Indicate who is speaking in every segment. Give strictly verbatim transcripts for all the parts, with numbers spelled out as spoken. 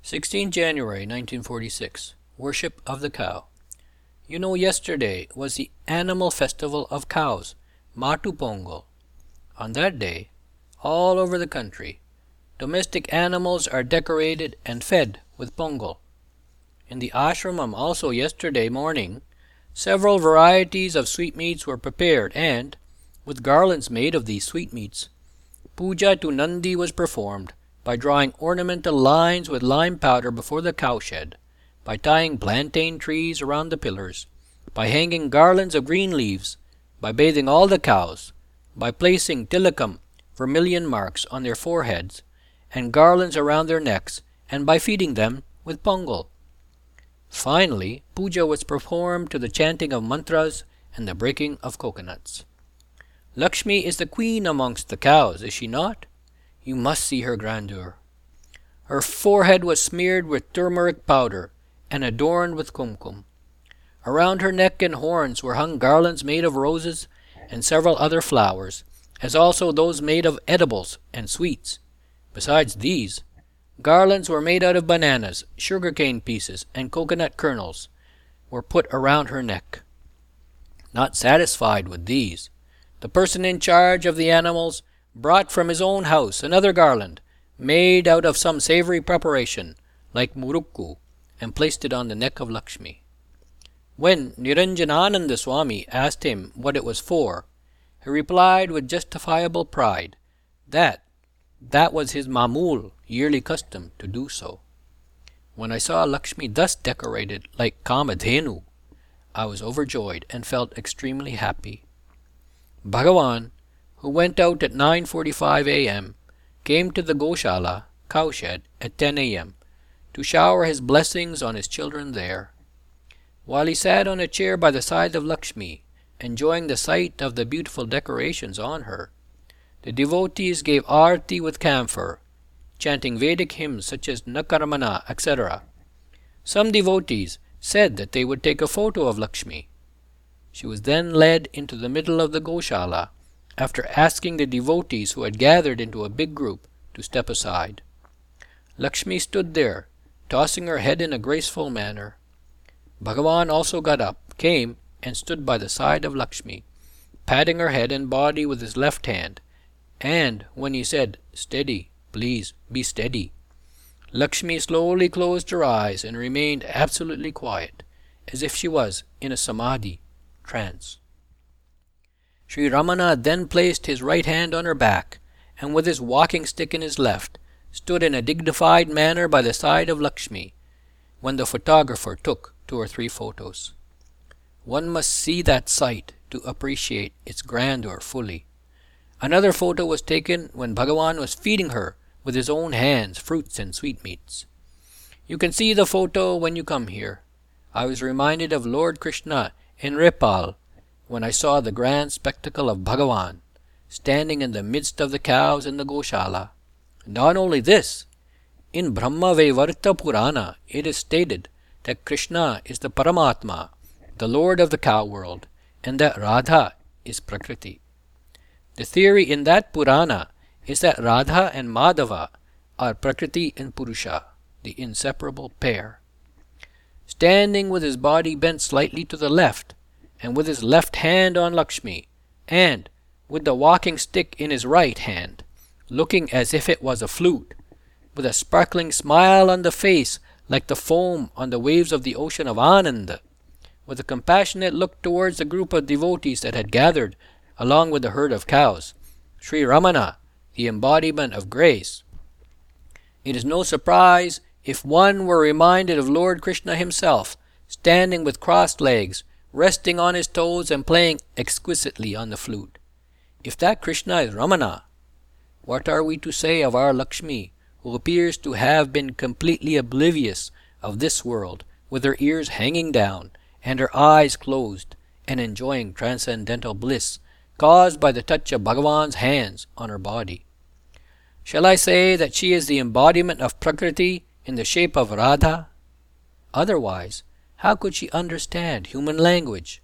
Speaker 1: sixteenth January nineteen forty-six. Worship of the Cow. You know, yesterday was the annual festival of cows, Matu Pongal. On that day, all over the country, domestic animals are decorated and fed with pongal. In the ashramam also yesterday morning, several varieties of sweetmeats were prepared and, with garlands made of these sweetmeats, puja to Nandi was performed by drawing ornamental lines with lime powder before the cowshed, by tying plantain trees around the pillars, by hanging garlands of green leaves, by bathing all the cows, by placing tilakam, vermilion marks, on their foreheads, and garlands around their necks, and by feeding them with pongal. Finally, puja was performed to the chanting of mantras and the breaking of coconuts. Lakshmi is the queen amongst the cows, is she not? You must see her grandeur. Her forehead was smeared with turmeric powder and adorned with kumkum. Around her neck and horns were hung garlands made of roses and several other flowers, as also those made of edibles and sweets. Besides these, garlands were made out of bananas, sugar-cane pieces, and coconut kernels were put around her neck. Not satisfied with these, the person in charge of the animals brought from his own house another garland, made out of some savory preparation, like murukku, and placed it on the neck of Lakshmi. When Niranjanananda Swami asked him what it was for, he replied with justifiable pride that that was his mamul, yearly custom, to do so. When I saw Lakshmi thus decorated like Kamadhenu, I was overjoyed and felt extremely happy. Bhagavan, who went out at nine forty-five a m, came to the Goshala, cowshed, at ten a m to shower his blessings on his children there. While he sat on a chair by the side of Lakshmi, enjoying the sight of the beautiful decorations on her, the devotees gave arti with camphor, chanting Vedic hymns such as Nakaramana, et cetera. Some devotees said that they would take a photo of Lakshmi. She was then led into the middle of the Goshala, after asking the devotees who had gathered into a big group to step aside. Lakshmi stood there, tossing her head in a graceful manner. Bhagavan also got up, came, and stood by the side of Lakshmi, patting her head and body with his left hand, and when he said, "Steady, please, be steady," Lakshmi slowly closed her eyes and remained absolutely quiet, as if she was in a samadhi, trance. Sri Ramana then placed his right hand on her back, and with his walking stick in his left, stood in a dignified manner by the side of Lakshmi, when the photographer took two or three photos. One must see that sight to appreciate its grandeur fully. Another photo was taken when Bhagavan was feeding her with his own hands fruits and sweetmeats. You can see the photo when you come here. I was reminded of Lord Krishna in Repal when I saw the grand spectacle of Bhagavan standing in the midst of the cows in the Goshala. Not only this, in Brahma Vaivarta Purana it is stated that Krishna is the Paramatma, the Lord of the cow world, and that Radha is Prakriti. The theory in that Purana is that Radha and Madhava are Prakriti and Purusha, the inseparable pair. Standing with his body bent slightly to the left, and with his left hand on Lakshmi, and with the walking stick in his right hand, looking as if it was a flute, with a sparkling smile on the face like the foam on the waves of the ocean of Ananda, with a compassionate look towards the group of devotees that had gathered along with the herd of cows, Sri Ramana, the embodiment of grace. It is no surprise if one were reminded of Lord Krishna himself, standing with crossed legs, resting on his toes and playing exquisitely on the flute. If that Krishna is Ramana, what are we to say of our Lakshmi, who appears to have been completely oblivious of this world, with her ears hanging down and her eyes closed, and enjoying transcendental bliss caused by the touch of Bhagavan's hands on her body? Shall I say that she is the embodiment of Prakriti in the shape of Radha? Otherwise, how could she understand human language?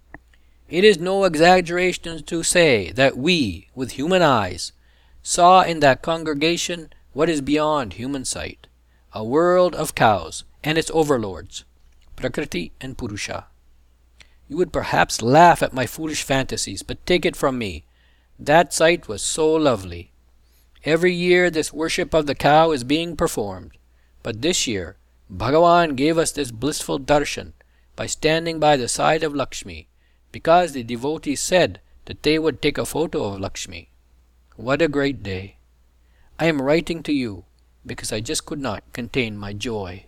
Speaker 1: It is no exaggeration to say that we, with human eyes, saw in that congregation what is beyond human sight. a world of cows and its overlords, Prakriti and Purusha. You would perhaps laugh at my foolish fantasies, but take it from me, that sight was so lovely. Every year this worship of the cow is being performed, but this year Bhagavan gave us this blissful darshan by standing by the side of Lakshmi, because the devotees said that they would take a photo of Lakshmi. What a great day! I am writing to you because I just could not contain my joy.